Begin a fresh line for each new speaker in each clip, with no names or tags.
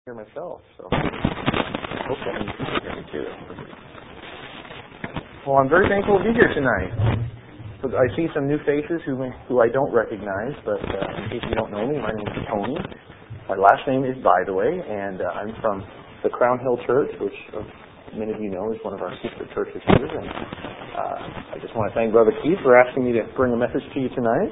Hear myself, so I hope that you can hear me too. Well, I'm very thankful to be here tonight. So I see some new faces who I don't recognize, but in case you don't know me, my name is Tony. My last name is By the Way, and I'm from the Crown Hill Church, which many of you know is one of our sister churches here. And I just want to thank Brother Keith for asking me to bring a message to you tonight.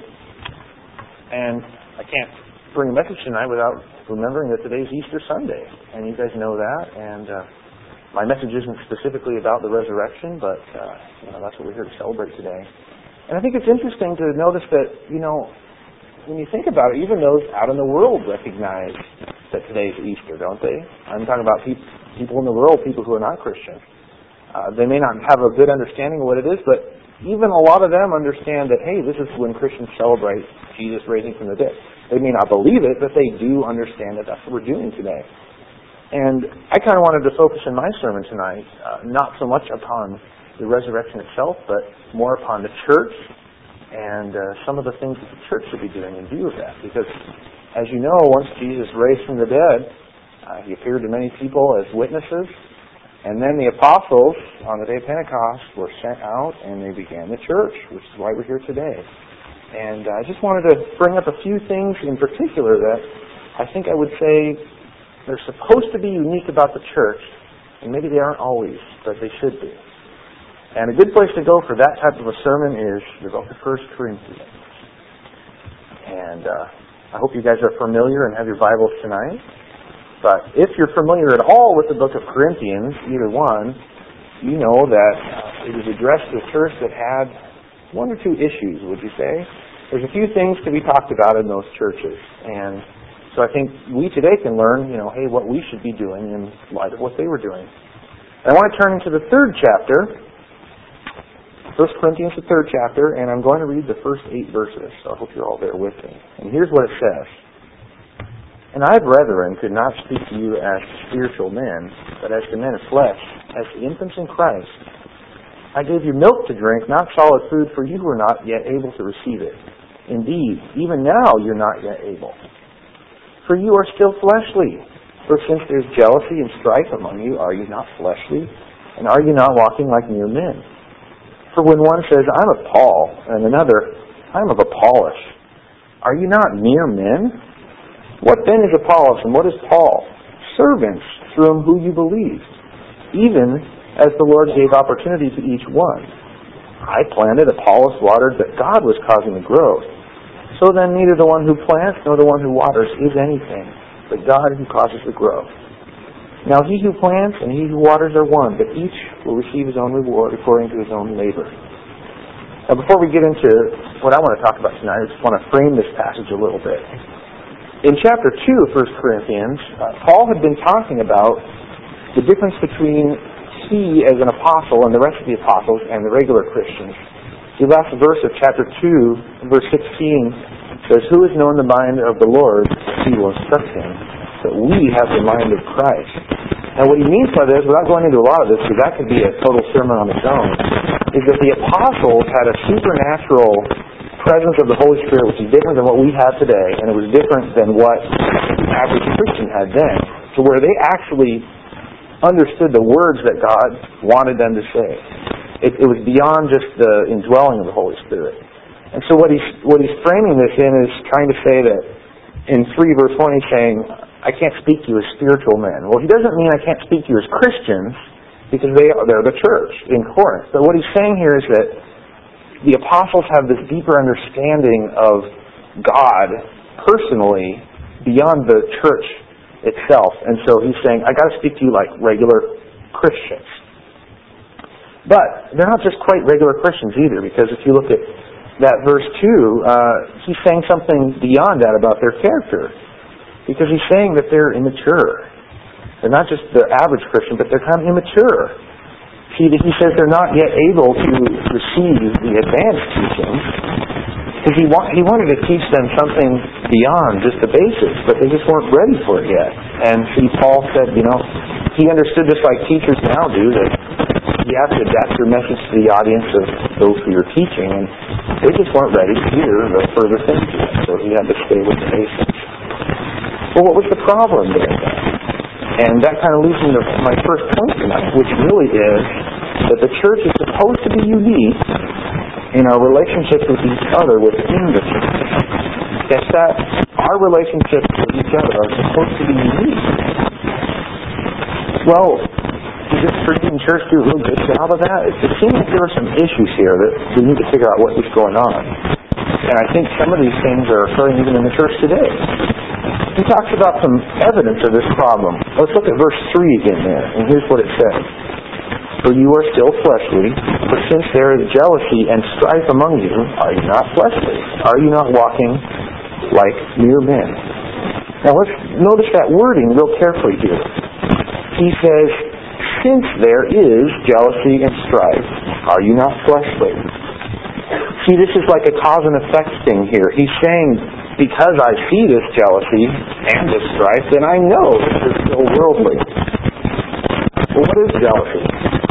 And I can't bring a message tonight without remembering that today's Easter Sunday, and you guys know that. And my message isn't specifically about the resurrection, but that's what we're here to celebrate today. And I think it's interesting to notice that, when you think about it, even those out in the world recognize that today's Easter, don't they? I'm talking about people in the world, people who are not Christian. They may not have a good understanding of what it is, but even a lot of them understand that, hey, this is when Christians celebrate Jesus raising from the dead. They may not believe it, but they do understand that that's what we're doing today. And I kind of wanted to focus in my sermon tonight, not so much upon the resurrection itself, but more upon the church and some of the things that the church should be doing in view of that. Because, as you know, once Jesus raised from the dead, He appeared to many people as witnesses. And then the apostles, on the day of Pentecost, were sent out and they began the church, which is why we're here today. And I just wanted to bring up a few things in particular that I think I would say they're supposed to be unique about the church, and maybe they aren't always, but they should be. And a good place to go for that type of a sermon is the book of 1 Corinthians. And I hope you guys are familiar and have your Bibles tonight. But if you're familiar at all with the book of Corinthians, either one, you know that it was addressed to a church that had one or two issues, would you say? There's a few things to be talked about in those churches. And so I think we today can learn, hey, what we should be doing in light of what they were doing. And I want to turn into the third chapter, 1 Corinthians, the third chapter, and I'm going to read the first 8 verses. So I hope you're all there with me. And here's what it says. And I, brethren, could not speak to you as spiritual men, but as to men of flesh, as to infants in Christ. I gave you milk to drink, not solid food, for you were not yet able to receive it. Indeed, even now you're not yet able. For you are still fleshly. For since there's jealousy and strife among you, are you not fleshly? And are you not walking like mere men? For when one says, I'm of Paul, and another, I'm of Apollos, are you not mere men? What then is Apollos and what is Paul? Servants through whom you believed, even as the Lord gave opportunity to each one. I planted, Apollos watered, but God was causing the growth. So then neither the one who plants nor the one who waters is anything, but God who causes the growth. Now he who plants and he who waters are one, but each will receive his own reward according to his own labor. Now before we get into what I want to talk about tonight, I just want to frame this passage a little bit. In chapter 2 of 1 Corinthians, Paul had been talking about the difference between he as an apostle and the rest of the apostles and the regular Christians. The last verse of chapter 2, verse 16, says, Who has known the mind of the Lord? He will instruct him. But we have the mind of Christ. Now what he means by this, without going into a lot of this, because that could be a total sermon on its own, is that the apostles had a supernatural presence of the Holy Spirit, which is different than what we have today, and it was different than what the average Christian had then, to where they actually understood the words that God wanted them to say. It was beyond just the indwelling of the Holy Spirit. And so what he's framing this in is trying to say that in 3 verse 1 he's saying, I can't speak to you as spiritual men. Well, he doesn't mean I can't speak to you as Christians, because they're the church in Corinth. But what he's saying here is that the apostles have this deeper understanding of God personally beyond the church itself. And so he's saying, I got to speak to you like regular Christians. But they're not just quite regular Christians either, because if you look at that verse 2, he's saying something beyond that about their character. Because he's saying that they're immature. They're not just the average Christian, but they're kind of immature. He says they're not yet able to receive the advanced teaching because he wanted to teach them something beyond just the basics, but they just weren't ready for it yet. And Paul said, he understood just like teachers now do, that you have to adapt your message to the audience of those who you're teaching, and they just weren't ready to hear the further things yet, so he had to stay with the basics. Well, what was the problem there then? And that kind of leads me to my first point tonight, which really is that the church is supposed to be unique in our relationships with each other within the church. Yes, that our relationships with each other are supposed to be unique. Well, does this Christian church do a real good job of that? It seems like there are some issues here that we need to figure out what is going on. And I think some of these things are occurring even in the church today. He talks about some evidence of this problem. Let's look at verse 3 again there, and here's what it says. For you are still fleshly, but since there is jealousy and strife among you, are you not fleshly? Are you not walking like mere men? Now let's notice that wording real carefully here. He says, since there is jealousy and strife, are you not fleshly? See, this is like a cause and effect thing here. He's saying, because I see this jealousy and this strife, then I know this is still worldly. Well, what is jealousy?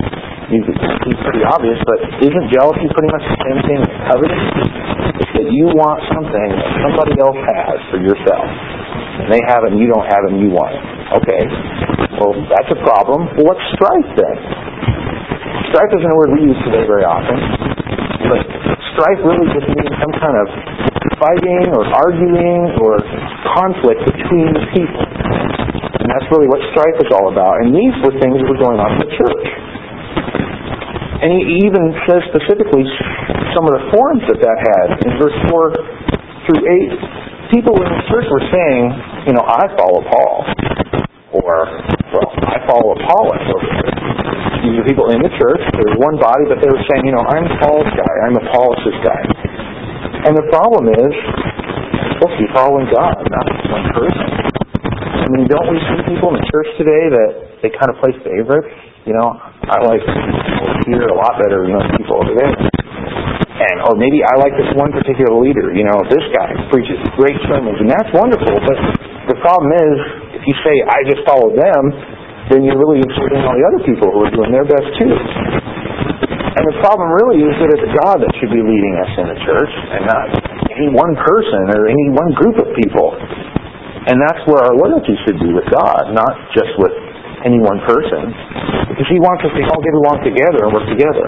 It's pretty obvious, but isn't jealousy pretty much the same thing as coveting? It's that you want something that somebody else has for yourself. And they have it and you don't have it and you want it. Okay. Well, that's a problem. Well, what's strife then? Strife isn't a word we use today very often. But strife really just means some kind of fighting or arguing or conflict between people. And that's really what strife is all about. And these were things that were going on in the church. And he even says specifically some of the forms that had. In verse 4 through 8, people in the church were saying, I follow Paul. Or, I follow Apollos over here. These are people in the church. There's one body, but they were saying, I'm Paul's guy. I'm Apollos' guy. And the problem is, you're supposed to be following God, not one person. I mean, don't we see people in the church today that they kind of play favorites? I like people here a lot better than those people over there. Or maybe I like this one particular leader. This guy preaches great sermons, and that's wonderful. But the problem is, if you say, I just follow them, then you're really insulting all the other people who are doing their best too. And the problem really is that it's God that should be leading us in the church, and not any one person or any one group of people. And that's where our loyalty should be with God, not just with any one person. Because He wants us to all get along together and work together.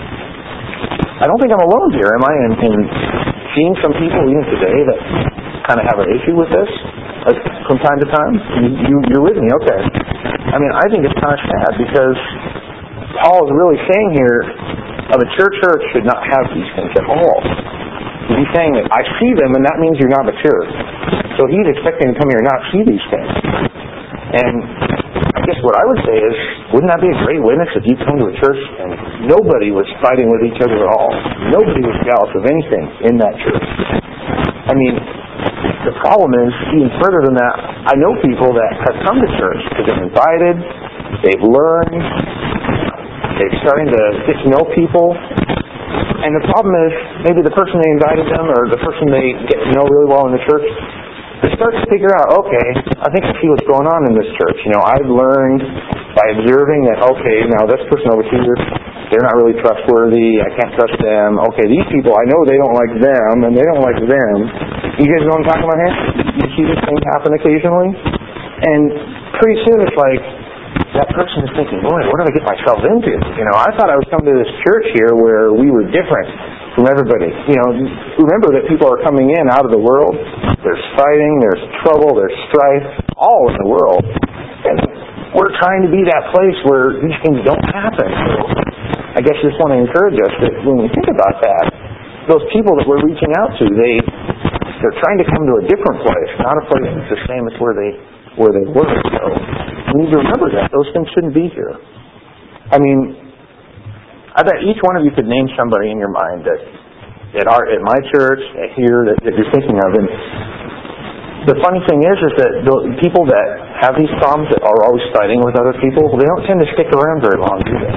I don't think I'm alone here, am I, in seeing some people even today that kind of have an issue with this from time to time? You're with me, okay. I mean, I think it's kind of sad because Paul is really saying here, a mature church should not have these things at all. He's saying that I see them, and that means you're not mature. So he's expecting to come here and not see these things. And I guess what I would say is, wouldn't that be a great witness if you come to a church and nobody was fighting with each other at all? Nobody was jealous of anything in that church. I mean, the problem is, even further than that, I know people that have come to church because they've been invited, they've learned, they're starting to get to know people. And the problem is, maybe the person they invited them or the person they get to know really well in the church, they start to figure out, okay, I think I see what's going on in this church. I've learned by observing that, okay, now this person over here, they're not really trustworthy. I can't trust them. Okay, these people, I know they don't like them, and they don't like them. You guys know what I'm talking about here? You see this thing happen occasionally? And pretty soon it's like, that person is thinking, boy, what did I get myself into? I thought I was coming to this church here where we were different from everybody. Remember that people are coming in out of the world. There's fighting, there's trouble, there's strife, all in the world. And we're trying to be that place where these things don't happen. So I guess I just want to encourage us that when we think about that, those people that we're reaching out to, they're trying to come to a different place, not a place that's the same as where they were. So we need to remember that. Those things shouldn't be here. I mean, I bet each one of you could name somebody in your mind that at my church, here, that you're thinking of. And the funny thing is that the people that have these problems that are always fighting with other people, they don't tend to stick around very long, do they?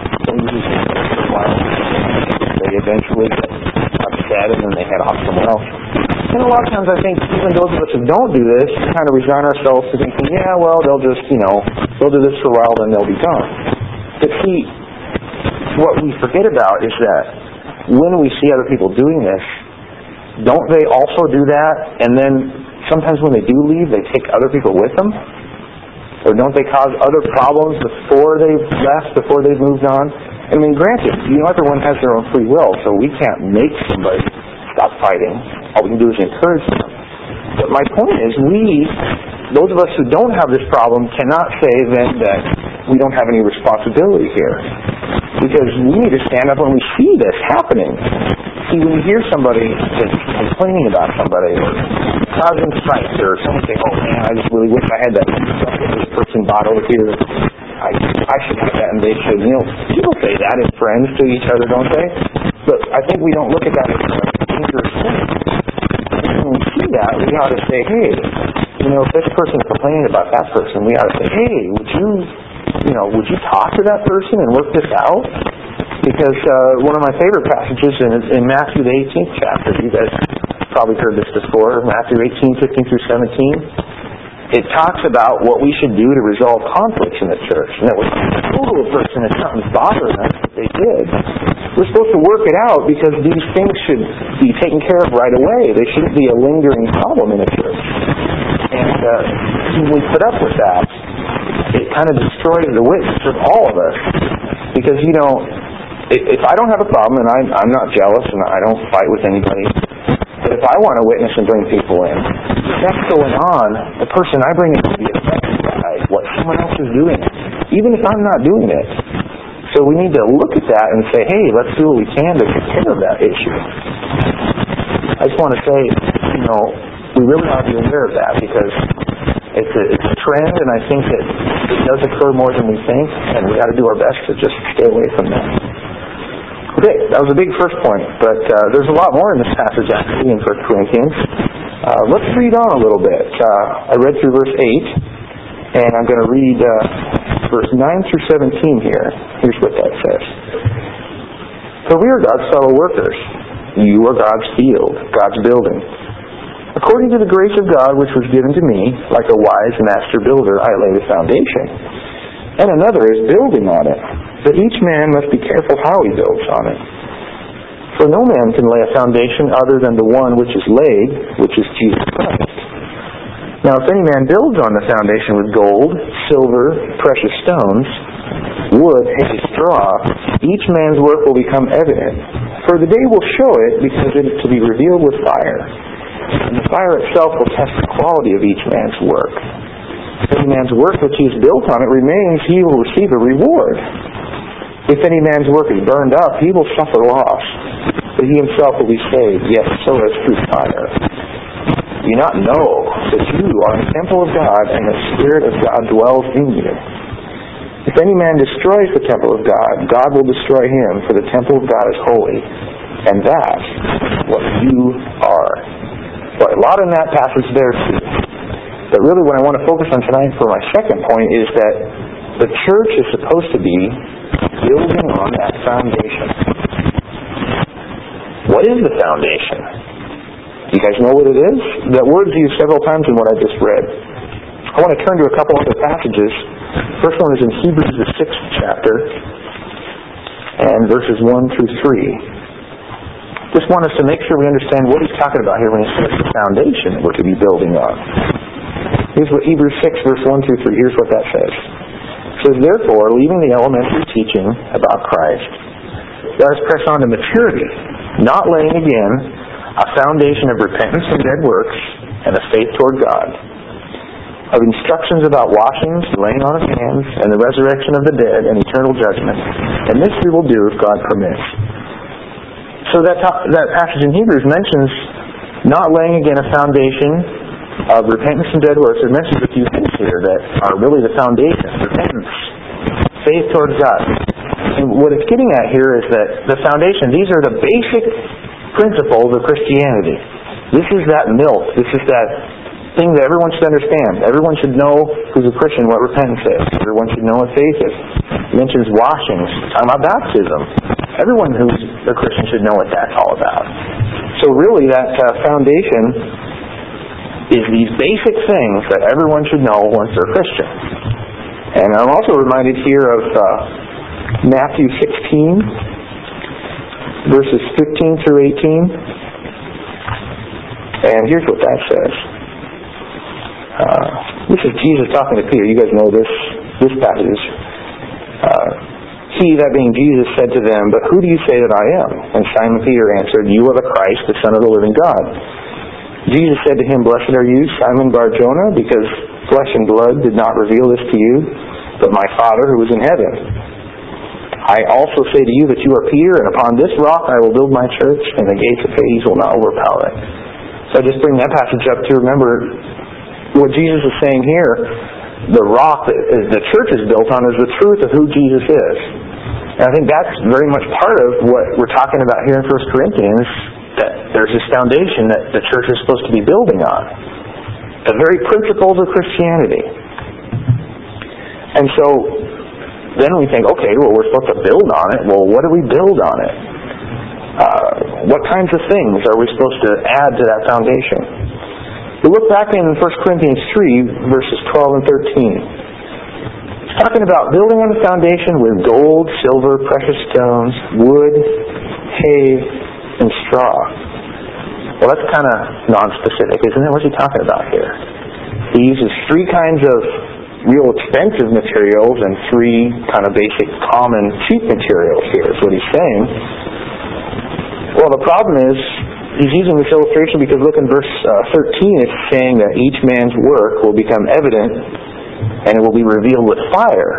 They eventually get upset and then they head off somewhere else. And a lot of times I think even those of us who don't do this kind of resign ourselves to thinking, yeah, well, they'll just, they'll do this for a while, then they'll be gone. But see, what we forget about is that when we see other people doing this, don't they also do that? And then sometimes when they do leave, they take other people with them? Or don't they cause other problems before they've left, before they've moved on? I mean, granted, everyone has their own free will, so we can't make somebody stop fighting. All we can do is encourage them. But my point is, those of us who don't have this problem, cannot say then that we don't have any responsibility here. Because we need to stand up when we see this happening. See, when you hear somebody that's complaining about somebody or causing fights, or someone saying, oh man, I just really wish I had that this person bought over here. I should have that and they should. People say that as friends to each other, don't they? But I think we don't look at that as a dangerous thing. When we see that, we ought to say, hey, if this person is complaining about that person, we ought to say, hey, would you talk to that person and work this out? Because one of my favorite passages in Matthew the 18th chapter, you guys probably heard this before, Matthew 18, 15 through 17, it talks about what we should do to resolve conflicts in the church. And that was total a person if something's bothering us that they did. We're supposed to work it out because these things should be taken care of right away. They shouldn't be a lingering problem in a church. And when we put up with that, it kind of destroys the witness of all of us. Because, if I don't have a problem, and I'm not jealous and I don't fight with anybody, but if I want to witness and bring people in, if that's going on, the person I bring in will be affected by what someone else is doing, even if I'm not doing it. So we need to look at that and say, hey, let's do what we can to take care of that issue. I just want to say, we really ought to be aware of that because it's a trend, and I think that it does occur more than we think, and we got to do our best to just stay away from that. Okay, that was a big first point, but there's a lot more in this passage actually in 1 Corinthians. Let's read on a little bit. I read through verse 8, and I'm going to read verse 9 through 17 here. Here's what that says. For we are God's fellow workers. You are God's field, God's building. According to the grace of God which was given to me, like a wise master builder, I laid a foundation, and another is building on it. But each man must be careful how he builds on it. For no man can lay a foundation other than the one which is laid, which is Jesus Christ. Now if any man builds on the foundation with gold, silver, precious stones, wood, hay, straw, each man's work will become evident. For the day will show it, because it is to be revealed with fire. And the fire itself will test the quality of each man's work. If any man's work which he has built on it remains, he will receive a reward. If any man's work is burned up, he will suffer loss, but he himself will be saved, yet so as through fire. Do you not know that you are a temple of God, and the Spirit of God dwells in you? If any man destroys the temple of God, God will destroy him, for the temple of God is holy, and that's what you are. Well, a lot in that passage there too. But really what I want to focus on tonight for my second point is that the church is supposed to be building on that foundation. What is the foundation? Do you guys know what it is? That word's used several times in what I just read. I want to turn to a couple other passages. First one is in Hebrews the 6th chapter and verses 1 through 3. Just want us to make sure we understand what he's talking about here when he says the foundation that we're to be building on. Here's what Hebrews 6 verse 1 through 3, here's what that says. It says, therefore, leaving the elementary teaching about Christ, let us press on to maturity, not laying again a foundation of repentance from dead works and of faith toward God, of instructions about washings, laying on of hands, and the resurrection of the dead and eternal judgment. And this we will do if God permits. So that passage in Hebrews mentions not laying again a foundation of repentance from dead works. It mentions a few things here that are really the foundation. Repentance, faith towards God. And what it's getting at here is that the foundation, these are the basic principles of Christianity. This is that milk. This is that thing that everyone should understand. Everyone should know who's a Christian what repentance is. Everyone should know what faith is. It mentions washings. It's talking about baptism. Everyone who's a Christian should know what that's all about. So really that foundation is these basic things that everyone should know once they're Christian. And I'm also reminded here of Matthew 16, verses 15 through 18. And here's what that says. We this is Jesus talking to Peter. You guys know this passage. He, that being Jesus, said to them, "But who do you say that I am?" And Simon Peter answered, "You are the Christ, the Son of the living God." Jesus said to him, "Blessed are you, Simon Bar-Jonah, because flesh and blood did not reveal this to you, but my Father who is in heaven. I also say to you that you are Peter, and upon this rock I will build my church, and the gates of Hades will not overpower it." So I just bring that passage up to remember what Jesus is saying here. The rock that the church is built on is the truth of who Jesus is. And I think that's very much part of what we're talking about here in 1 Corinthians, that there's this foundation that the church is supposed to be building on. The very principles of Christianity. And so then we think, okay, well, we're supposed to build on it. Well, what do we build on it? What kinds of things are we supposed to add to that foundation? We look back in 1 Corinthians 3, verses 12 and 13. It's talking about building on the foundation with gold, silver, precious stones, wood, hay, and straw. Well, that's kind of non-specific, isn't it? What's he talking about here? He uses three kinds of real expensive materials and three kind of basic, common, cheap materials here is what he's saying. Well, the problem is, he's using this illustration because look in verse 13, it's saying that each man's work will become evident and it will be revealed with fire.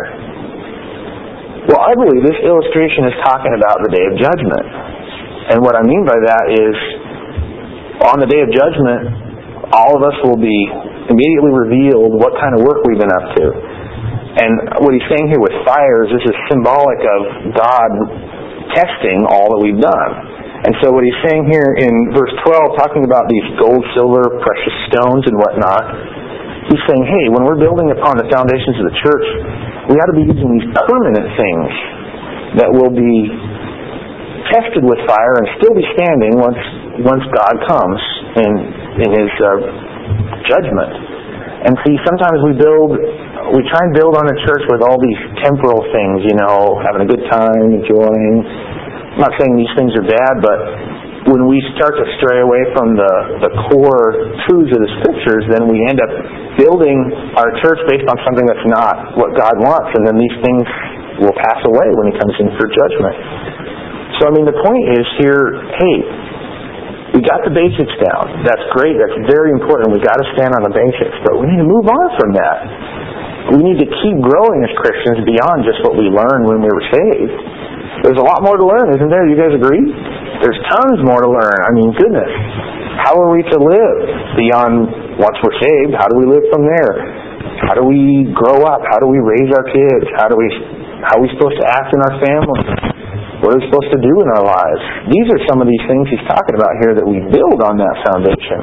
Well, I believe this illustration is talking about the day of judgment. And what I mean by that is, on the day of judgment, all of us will be immediately revealed what kind of work we've been up to. And what he's saying here with fire is this is symbolic of God testing all that we've done. And so what he's saying here in verse 12, talking about these gold, silver, precious stones and whatnot, he's saying, hey, when we're building upon the foundations of the church, we ought to be using these permanent things that will be tested with fire and still be standing once God comes in His judgment. And see, sometimes we try and build on a church with all these temporal things, having a good time, enjoying. I'm not saying these things are bad, but when we start to stray away from the core truths of the Scriptures, then we end up building our church based on something that's not what God wants, and then these things will pass away when He comes in for judgment. So, the point is here, hey, we got the basics down. That's great. That's very important. We've got to stand on the basics, but we need to move on from that. We need to keep growing as Christians beyond just what we learned when we were saved. There's a lot more to learn, isn't there? You guys agree? There's tons more to learn. Goodness. How are we to live beyond once we're saved? How do we live from there? How do we grow up? How do we raise our kids? How are we supposed to act in our family? What are we supposed to do in our lives? These are some of these things he's talking about here that we build on that foundation.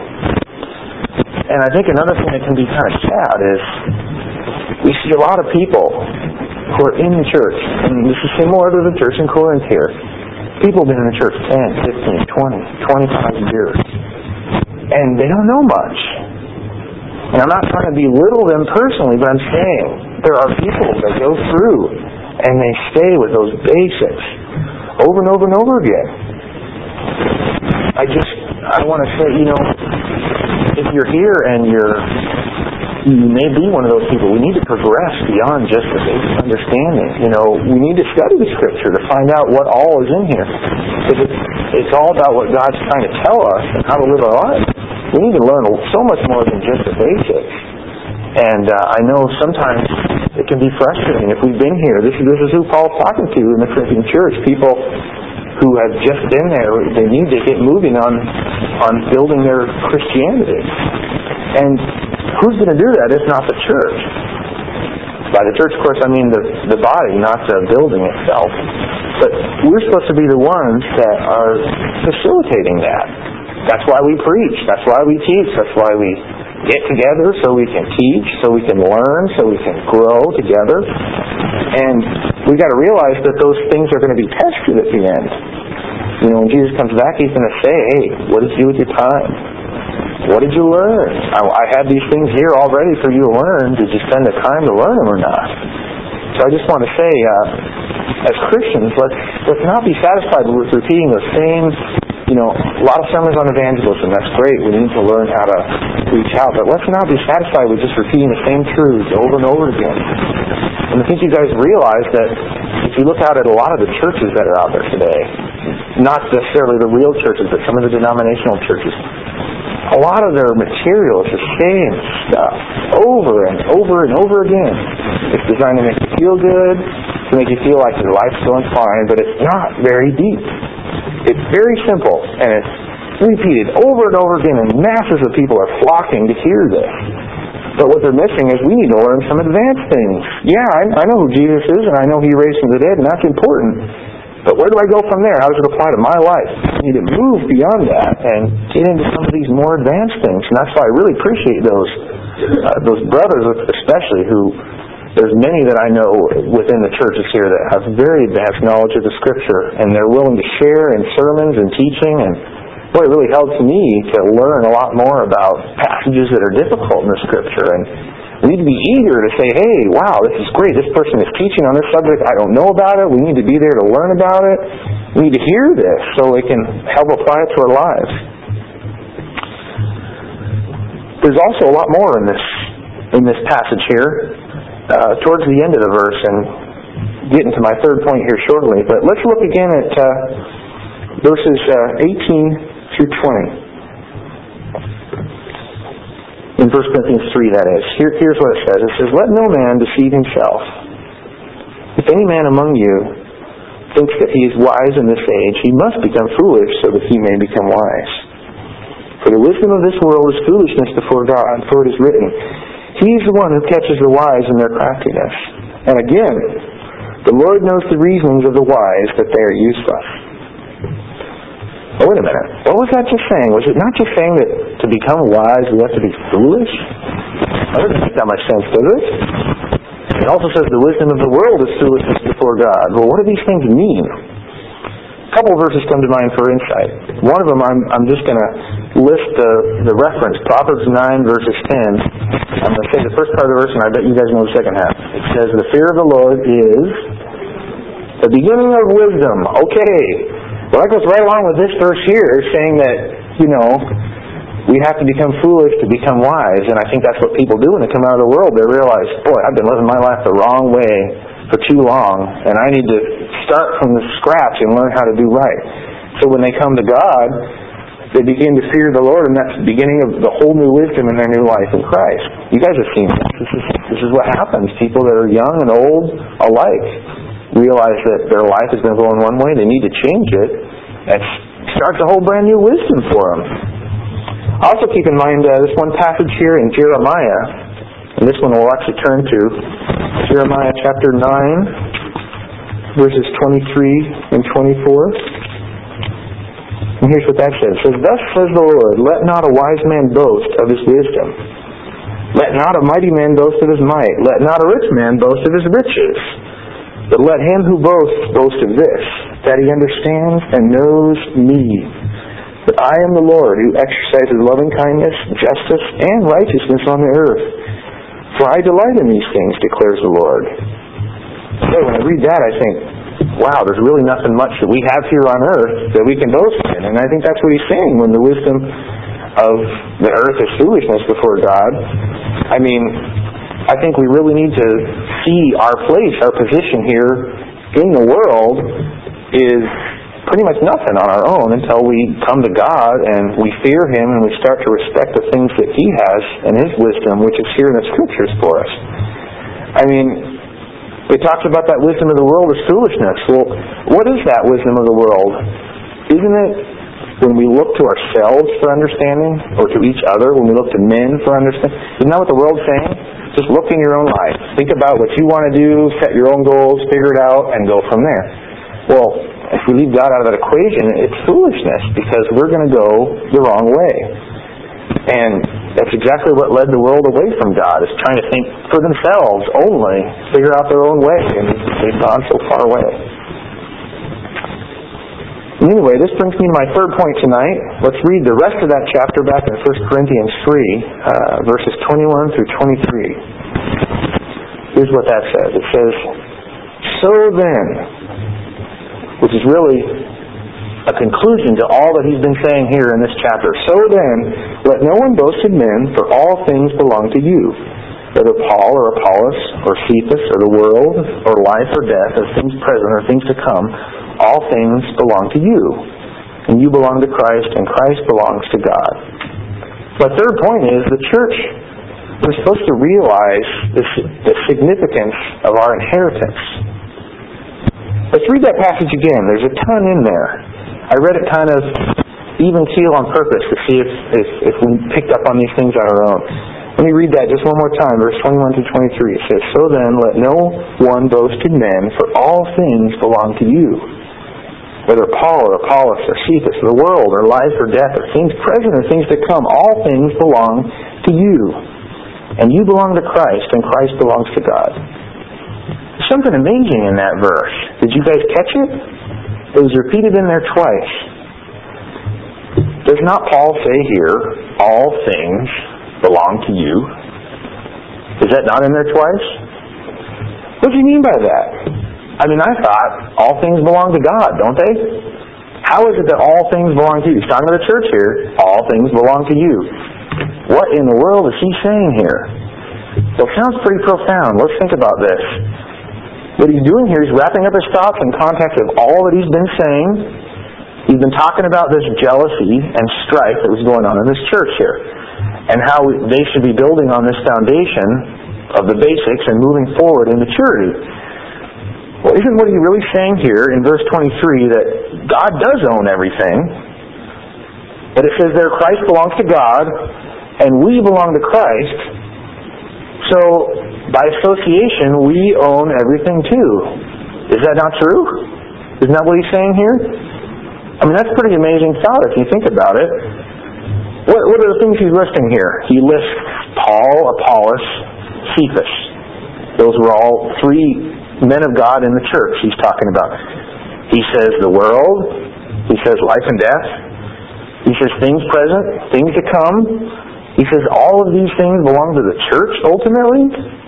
And I think another thing that can be kind of sad is we see a lot of people who are in the church, and this is similar to the church in Corinth here. People have been in the church 10, 15, 20, 25 years, and they don't know much. And I'm not trying to belittle them personally, but I'm saying there are people that go through and they stay with those basics over and over and over again. I want to say, if you're here and you may be one of those people, we need to progress beyond just the basic understanding. We need to study the Scripture to find out what all is in here. Because it's all about what God's trying to tell us and how to live our life. We need to learn so much more than just the basics. And I know sometimes it can be frustrating if we've been here. This is who Paul's talking to in the Corinthian church. People who have just been there, they need to get moving on building their Christianity. And who's going to do that if not the church? By the church, of course, I mean the body, not the building itself. But we're supposed to be the ones that are facilitating that. That's why we preach. That's why we teach. That's why we get together so we can teach, so we can learn, so we can grow together. And we've got to realize that those things are going to be tested at the end. When Jesus comes back, He's going to say, hey, what did you do with your time? What did you learn? I had these things here already for you to learn. Did you spend the time to learn them or not? So I just want to say, as Christians, let's not be satisfied with repeating the same, a lot of sermons on evangelism. That's great. We need to learn how to reach out. But let's not be satisfied with just repeating the same truths over and over again. And I think you guys realize that if you look out at a lot of the churches that are out there today, not necessarily the real churches, but some of the denominational churches, a lot of their material is the same stuff over and over and over again. It's designed to make you feel good, to make you feel like your life's going fine, but it's not very deep. It's very simple, and it's repeated over and over again, and masses of people are flocking to hear this. But what they're missing is we need to learn some advanced things. Yeah, I know who Jesus is, and I know He raised from the dead, and that's important. But where do I go from there? How does it apply to my life? We need to move beyond that and get into some of these more advanced things. And that's why I really appreciate those brothers, especially, who there's many that I know within the churches here that have very advanced knowledge of the Scripture, and they're willing to share in sermons and teaching. And boy, it really helps me to learn a lot more about passages that are difficult in the Scripture. And we need to be eager to say, hey, wow, this is great. This person is teaching on this subject. I don't know about it. We need to be there to learn about it. We need to hear this so we can help apply it to our lives. There's also a lot more in this passage here. Towards the end of the verse, and getting to my third point here shortly. But let's look again at verses 18 through 20. In 1 Corinthians 3, that is. Here's what it says. It says, "Let no man deceive himself. If any man among you thinks that he is wise in this age, he must become foolish so that he may become wise. For the wisdom of this world is foolishness before God, for it is written, He is the one who catches the wise in their craftiness. And again, the Lord knows the reasonings of the wise, that they are useless." Oh, wait a minute. What was that just saying? Was it not just saying that to become wise we have to be foolish? That doesn't make that much sense, does it? It also says the wisdom of the world is foolishness before God. Well, what do these things mean? A couple of verses come to mind for insight. One of them, I'm just going to list the reference, Proverbs 9, verses 10. I'm going to say the first part of the verse, and I bet you guys know the second half. It says, "The fear of the Lord is the beginning of wisdom." Okay. Well, that goes right along with this verse here, saying that, we have to become foolish to become wise. And I think that's what people do when they come out of the world. They realize, boy, I've been living my life the wrong way for too long, and I need to start from the scratch and learn how to do right. So when they come to God, they begin to fear the Lord, and that's the beginning of the whole new wisdom in their new life in Christ. You guys have seen this. This is what happens. People that are young and old alike realize that their life has been going one way. They need to change it. That starts a whole brand new wisdom for them. Also keep in mind this one passage here in Jeremiah, and this one we'll actually turn to, Jeremiah chapter 9, verses 23 and 24. And here's what that says. It says, "Thus says the Lord, let not a wise man boast of his wisdom. Let not a mighty man boast of his might. Let not a rich man boast of his riches. But let him who boasts boast of this, that he understands and knows me. That I am the Lord who exercises loving kindness, justice, and righteousness on the earth. For I delight in these things, declares the Lord." So when I read that, I think, wow, there's really nothing much that we have here on earth that we can boast in. And I think that's what he's saying when the wisdom of the earth is foolishness before God. I mean, I think we really need to see our place, our position here in the world is pretty much nothing on our own until we come to God and we fear Him and we start to respect the things that He has and His wisdom, which is here in the Scriptures for us. I mean, it talks about that wisdom of the world is foolishness. Well, what is that wisdom of the world? Isn't it when we look to ourselves for understanding, or to each other, when we look to men for understanding? Isn't that what the world's saying? Just look in your own life. Think about what you want to do, set your own goals, figure it out, and go from there. Well, if we leave God out of that equation, it's foolishness, because we're going to go the wrong way. And that's exactly what led the world away from God, is trying to think for themselves only, figure out their own way, and they've gone so far away. Anyway, this brings me to my third point tonight. Let's read the rest of that chapter back in 1 Corinthians 3, verses 21 through 23. Here's what that says. It says, "So then," which is really a conclusion to all that he's been saying here in this chapter. So then, let no one boast in men, for all things belong to you. Whether Paul or Apollos or Cephas or the world or life or death or things present or things to come, all things belong to you. And you belong to Christ, and Christ belongs to God. My third point is the church is supposed to realize the significance of our inheritance. Let's read that passage again. There's a ton in there. I read it kind of even keel on purpose to see if we picked up on these things on our own. Let me read that just one more time, verse 21 to 23. It says, So then, let no one boast in men, for all things belong to you. Whether Paul or Apollos or Cephas or the world or life or death or things present or things to come, all things belong to you. And you belong to Christ, and Christ belongs to God. There's something amazing in that verse. Did you guys catch it? It was repeated in there twice. Does not Paul say here, all things belong to you? Is that not in there twice? What do you mean by that? I mean, I thought all things belong to God, don't they? How is it that all things belong to you? He's talking to the church here. All things belong to you. What in the world is he saying here? Well, it sounds pretty profound. Let's think about this. What he's doing here, he's wrapping up his thoughts in context of all that he's been saying. He's been talking about this jealousy and strife that was going on in this church here, and how they should be building on this foundation of the basics and moving forward in maturity. Well, isn't what he's really saying here in verse 23 that God does own everything? But it says there Christ belongs to God, and we belong to Christ. So, by association, we own everything too. Is that not true? Isn't that what he's saying here? I mean, that's a pretty amazing thought if you think about it. What are the things he's listing here? He lists Paul, Apollos, Cephas. Those were all three men of God in the church he's talking about. He says the world. He says life and death. He says things present, things to come. He says all of these things belong to the church ultimately.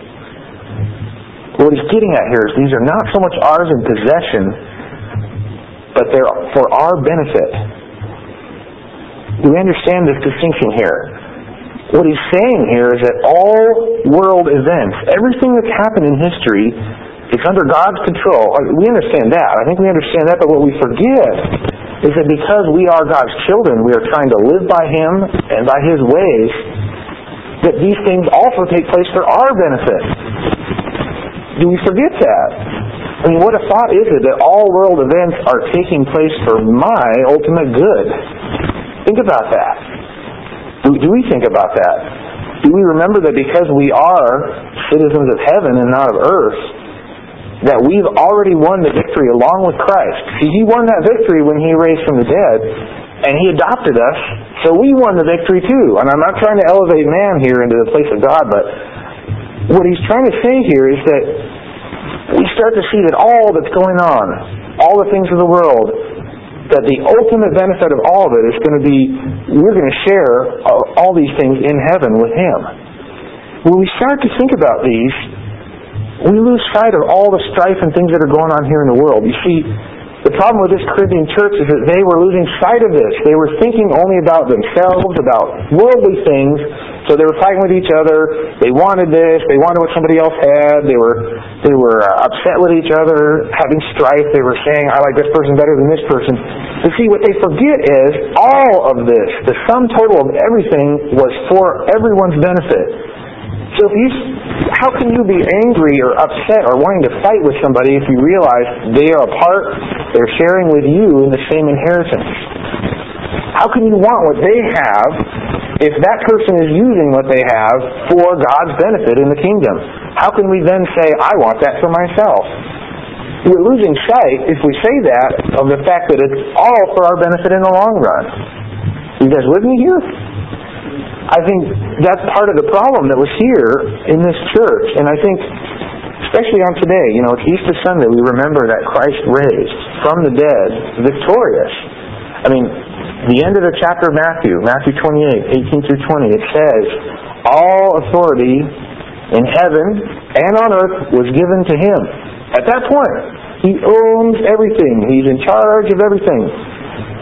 What he's getting at here is these are not so much ours in possession, but they're for our benefit. Do we understand this distinction here? What he's saying here is that all world events, everything that's happened in history, is under God's control. We understand that. I think we understand that, but what we forget is that because we are God's children, we are trying to live by Him and by His ways, that these things also take place for our benefit. Do we forget that? I mean, what a thought is it that all world events are taking place for my ultimate good? Think about that. Do we think about that? Do we remember that because we are citizens of heaven and not of earth, that we've already won the victory along with Christ? See, He won that victory when He raised from the dead, and He adopted us, so we won the victory too. And I'm not trying to elevate man here into the place of God, but what he's trying to say here is that we start to see that all that's going on, all the things of the world, that the ultimate benefit of all of it is going to be, we're going to share all these things in heaven with Him. When we start to think about these, we lose sight of all the strife and things that are going on here in the world. You see, the problem with this Corinthian church is that they were losing sight of this. They were thinking only about themselves, about worldly things, so they were fighting with each other. They wanted this. They wanted what somebody else had. They were upset with each other, having strife. They were saying, I like this person better than this person. You see, what they forget is all of this, the sum total of everything, was for everyone's benefit. So how can you be angry or upset or wanting to fight with somebody if you realize they are a part, they're sharing with you in the same inheritance? How can you want what they have if that person is using what they have for God's benefit in the kingdom? How can we then say, I want that for myself? We're losing sight, if we say that, of the fact that it's all for our benefit in the long run. You guys with me here? I think that's part of the problem that was here in this church. And I think, especially on today, it's Easter Sunday, we remember that Christ raised from the dead, victorious. I mean, the end of the chapter of Matthew 28, 18 through 20, it says, all authority in heaven and on earth was given to Him. At that point, He owns everything. He's in charge of everything.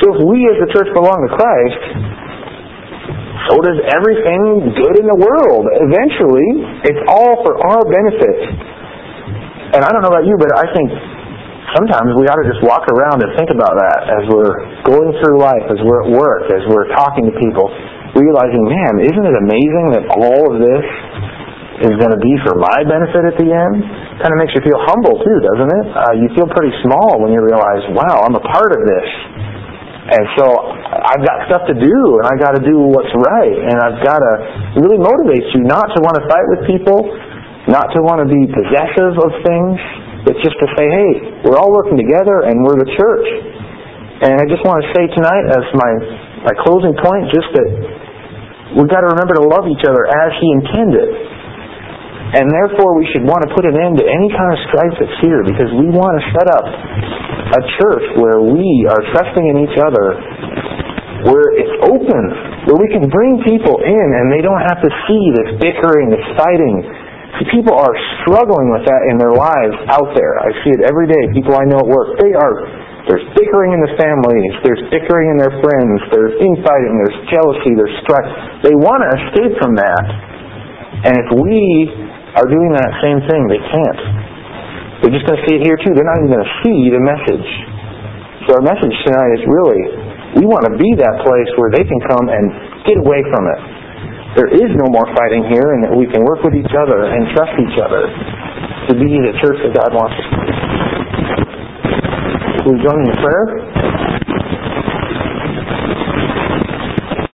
So if we as the church belong to Christ, so does everything good in the world. Eventually, it's all for our benefit. And I don't know about you, but I think sometimes we ought to just walk around and think about that as we're going through life, as we're at work, as we're talking to people, realizing, man, isn't it amazing that all of this is going to be for my benefit at the end? Kind of makes you feel humble too, doesn't it? You feel pretty small when you realize, wow, I'm a part of this. And so I've got stuff to do, and I've got to do what's right, and I've got to really motivate you not to want to fight with people, not to want to be possessive of things, but just to say, hey, we're all working together, and we're the church. And I just want to say tonight, as my closing point, just that we've got to remember to love each other as He intended. And therefore, we should want to put an end to any kind of strife that's here, because we want to set up a church where we are trusting in each other, where it's open, where we can bring people in and they don't have to see this bickering, this fighting. See, people are struggling with that in their lives out there. I see it every day. People I know at work, there's bickering in the families, there's bickering in their friends, there's infighting, there's jealousy, there's strife. They want to escape from that. And if we are doing that same thing, they can't. They're just going to see it here too. They're not even going to see the message. So our message tonight is really, we want to be that place where they can come and get away from it. There is no more fighting here, and that we can work with each other and trust each other to be the church that God wants us to be. Will you join me in prayer?